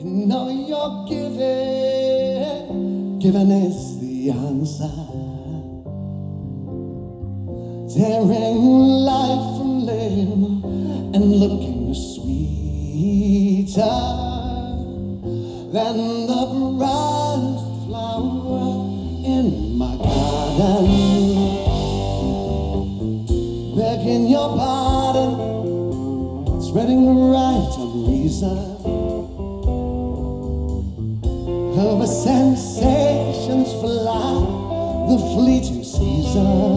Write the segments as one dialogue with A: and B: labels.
A: know you're giving, giving is the answer. Tearing life from limb and looking sweeter than the brightest flower in my garden. Begging your pardon, spreading the right of reason over sensations fly the fleeting season.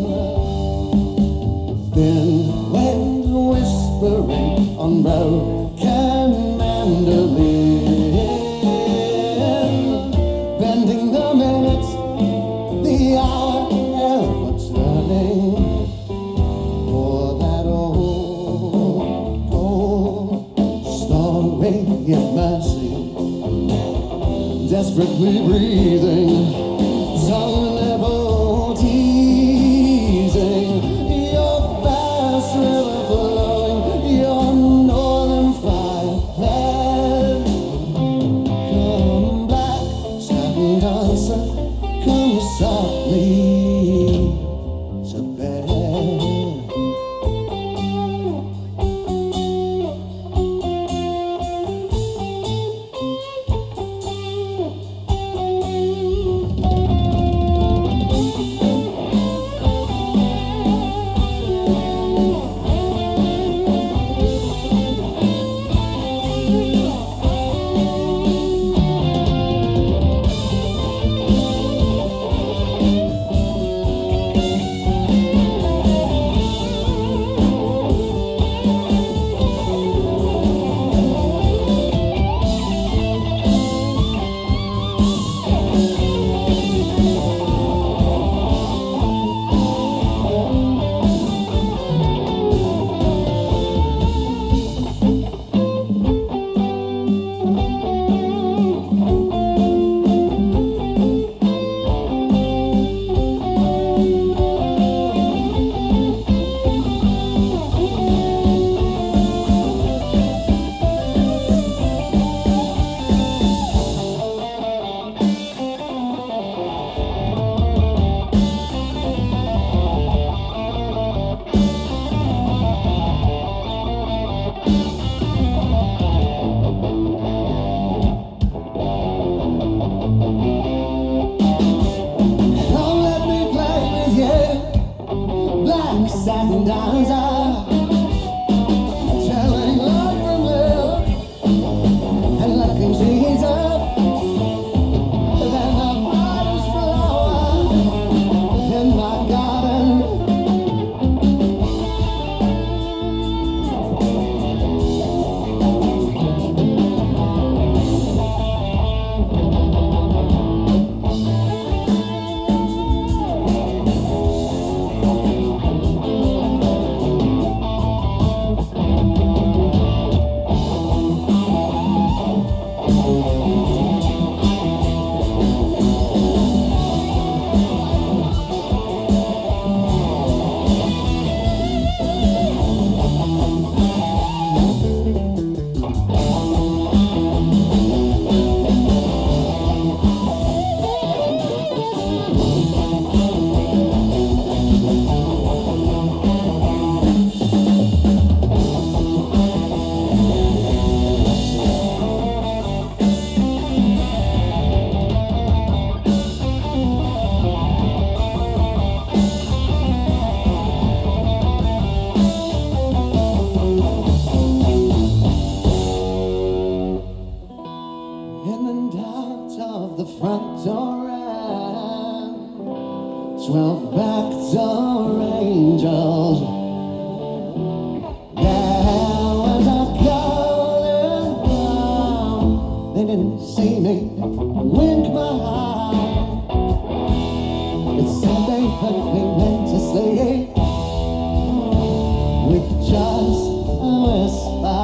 A: Thin wind whispering on broken mandolin, bending the minutes, the hour ever turning for that old story of mercy, desperately breathing, tongue level teasing. Your fast river flowing, your northern fire fled. Come black satin dancer, come softly to bed. Satin dancer, telling love from love and looking sweeter than the brightest flower in my garden. In and out of the front door and 12 backdoor angels. There was a golden brown. They didn't see me wink my eye. It said they heard me menaciously with just a whisper.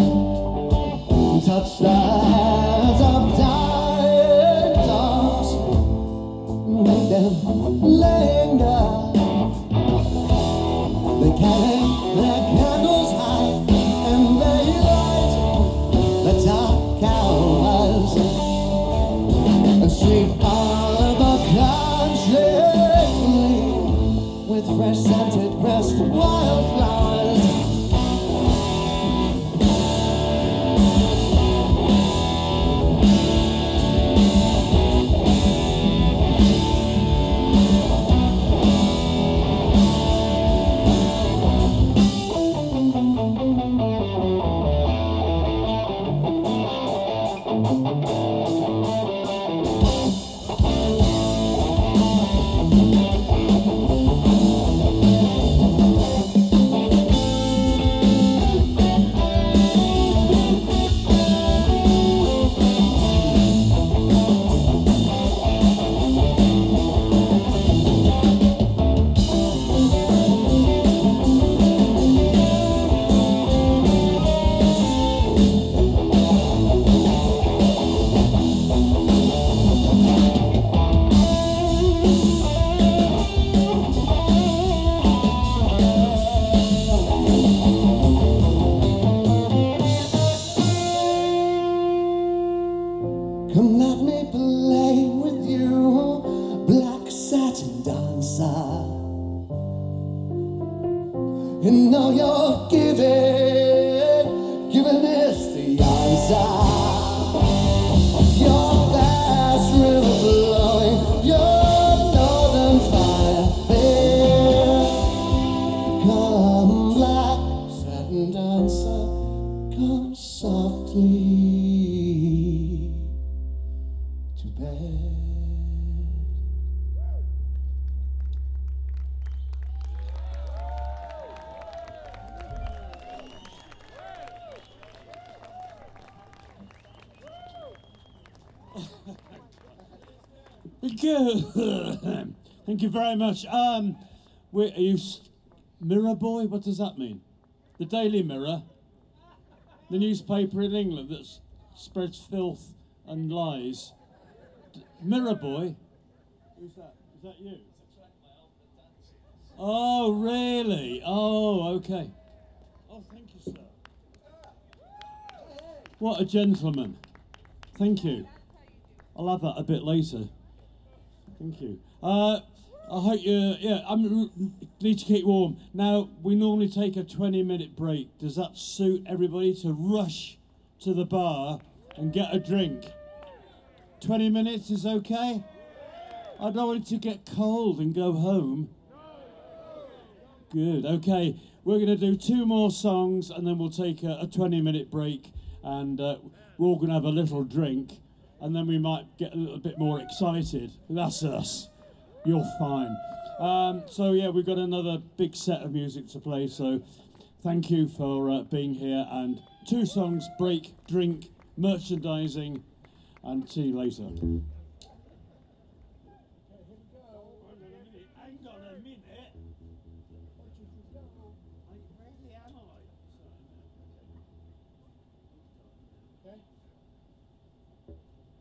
A: Touch the hands of dying dogs, make them linger. They carry their candles high and they light the dark out. Come let me play with you, black satin dancer. You know you're giving is the answer. Your fast river flowing, your northern fire, there. Come black satin dancer, come softly to bed.
B: Thank you very much. Are you Mirror Boy? What does that mean? The Daily Mirror, the newspaper in England that spreads filth and lies. Mirror Boy? Who's that? Is that you? Oh, really? Oh, okay. Oh, thank you, sir. What a gentleman. Thank you. I'll have that a bit later. Thank you. I hope you, I need to keep warm. Now, we normally take a 20-minute break. Does that suit everybody to rush to the bar and get a drink? 20 minutes is okay? I don't want it to get cold and go home. Good, okay. We're going to do 2 more songs and then we'll take a 20-minute break and we're all going to have a little drink. And then we might get a little bit more excited. That's us. You're fine. So yeah, we've got another big set of music to play. So thank you for being here. And 2 songs, break, drink, merchandising, and see you later. Hang on a minute. Where am I? Okay.